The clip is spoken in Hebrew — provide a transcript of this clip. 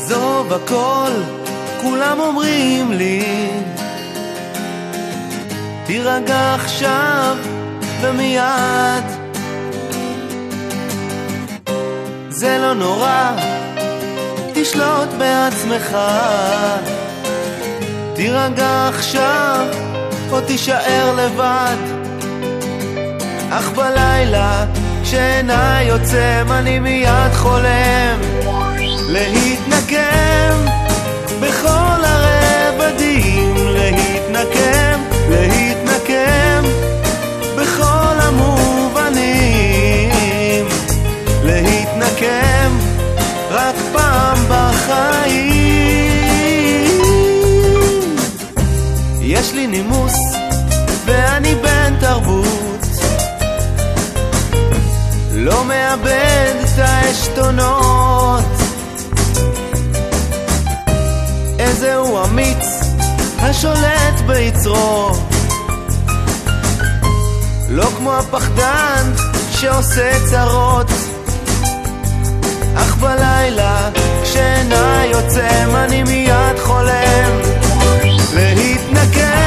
עזוב הכל, כולם אומרים לי תירגע עכשיו ומיד, זה לא נורא, תשלוט בעצמך, תירגע עכשיו או תישאר לבד. אך בלילה כשעיניי יוצם אני מיד חולם להתנקם בכל הרבדים, להתנקם, להתנקם בכל המובנים, להתנקם רק פעם בחיים. יש לי נימוס ואני בן תרבות, לא מאבד את העשתונות, איזהו אמיץ השולט ביצרו, לא כמו הפחדן שעושה צרות. אך בלילה כשעיניי יוצם אני מיד חולם להתנקם